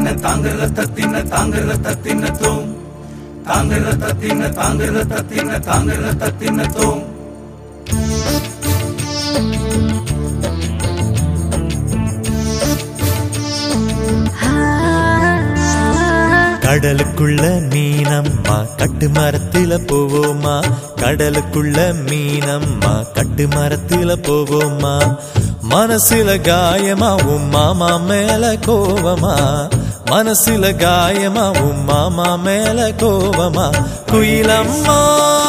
கடலுக்குள்ள மீனம்மா கட்டு மரத்தில போவோமா, கடலுக்குள்ள மீனம்மா கட்டு மரத்தில போவோமா. மனசுல காயமா உன் மாமா மேல கோவமா, மனசுல காயமா உன் மாமா மேல கோவமா. குயிலம்மா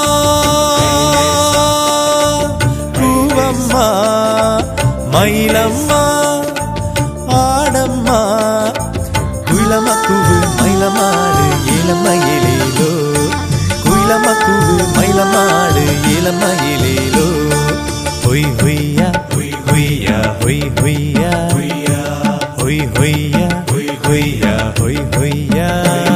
கூவம்மா, மயிலம்மா ஆடம்மா. குயிலம்மா கூவு மயிலமாடு இளமயிலேலோ, குயிலம்மா கூவு மயிலமாடு இளமயிலேலோ. ஹொய் ஹொய்யா ஹொய் ஹொய்யா ஹொய் ஹொய்யா ஹொய் ஹொய்யா ஹொய் ஹொய்யா ஹொய் ஹொய்யா.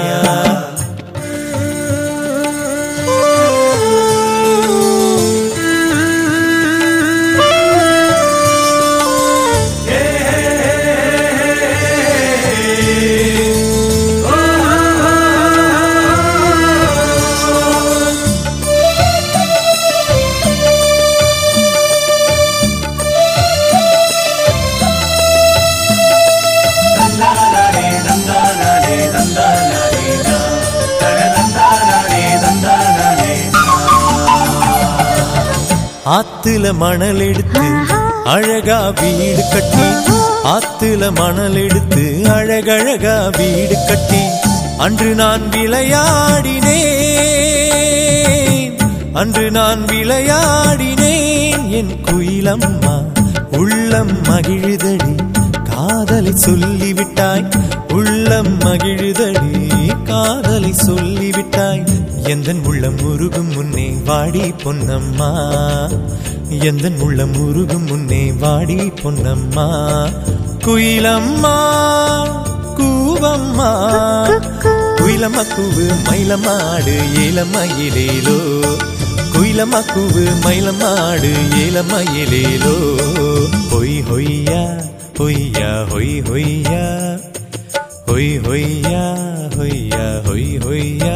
ஆத்துல மணல் எடுத்து அழகா வீடு கட்டி, ஆத்துல மணல் எடுத்து அழகழகா வீடு கட்டி. அன்று நான் விளையாடினேன், அன்று நான் விளையாடினேன். என் குயிலம்மா உள்ளம் மகிழுதடி காதலை சொல்லிவிட்டாய், உள்ளம் மகிழுதடி காதலை சொல்லிவிட்டாய். எந்தன் உள்ளம் உருகும் முன்னே வாடி பொன்னம்மா, எந்தன் உள்ளம் உருகும் முன்னே வாடி பொன்னம்மா. குயிலம்மா கூவம்மா, குயிலம்மா கூவு மயிலமாடு ஏலமயிலேலோ, குயிலம்மா கூவு மயிலமாடு ஏலமயிலேலோ. ஹொய் ஹொய்யா ஹொய்யா ஹொய் ஹொய்யா ஹொய் ஹொய்யா ஹொய்யா ஹொய் ஹொய்யா.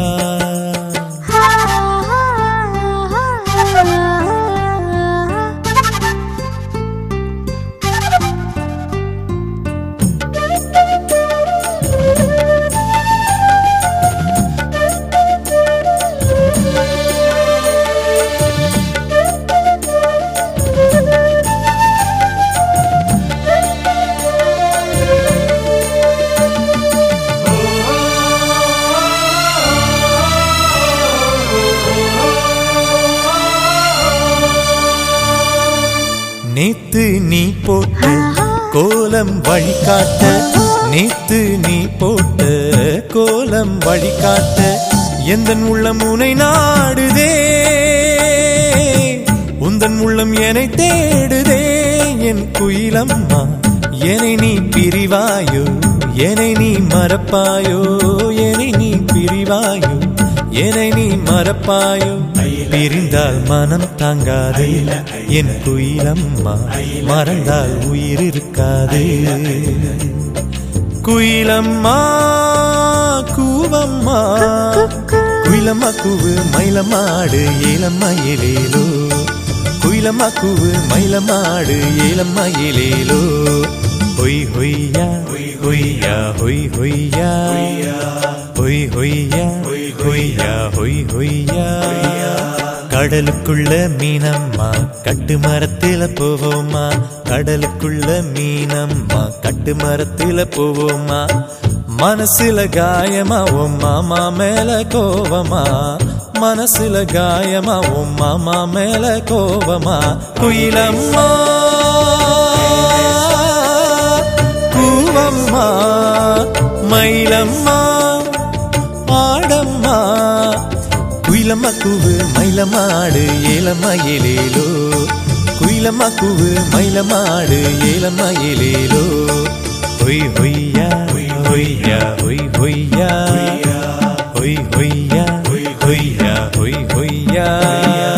நேத்து நீ போட்ட கோலம் வழிகாட்ட, நேத்து நீ போட்ட கோலம் வழிகாட்ட. எந்தன் உள்ளம் உனை நாடுதே, உந்தன் உள்ளம் என்னை தேடுதே. என் குயிலம்மா என்னை நீ பிரிவாயோ, என்னை நீ மறப்பாயோ, என்னை நீ பிரிவாயோ, என்னை நீ மறப்பாயோ. பிரிந்தால் மனம் தாங்காது என் குயிலம்மா, மறந்தால் உயிர் இருக்காது. குயிலம்மா கூவம்மா, குயிலம்மா கூவு மயிலமாடு ஏலமயிலேலோ, குயிலம்மா கூவு மயிலமாடு ஏலமயிலேலோ. ஹொய் ஹொய்யா ஹொய்யா ஹொய் ஹொய்யா ஹொய் ஹொய்யா ஹொய்யா ஹொய் ஹொய்யா. கடலுக்குள்ள மீனம்மா கட்டு மரத்தில போவோமா, கடலுக்குள்ள மீனம்மா கட்டு மரத்தில போவோமா. மனசுல காயமா உன் மாமா மேல கோவமா, மனசுல காயமா உன் மாமா மேல கோவமா. குயிலம்மா கூவம்மா, மயிலம்மா ஆடம்மா. குயிலம்மா கூவு மயிலமாடு ஏலமயிலேலோ, குயிலம்மா கூவு மயிலமாடு ஏலமயிலேலோ. ஹொய் ஹொய்யா ஹொய்யா ஹொய் ஹொய்யா ஹொய் ஹொய்யா ஹொய்யா ஹொய் ஹொய்யா.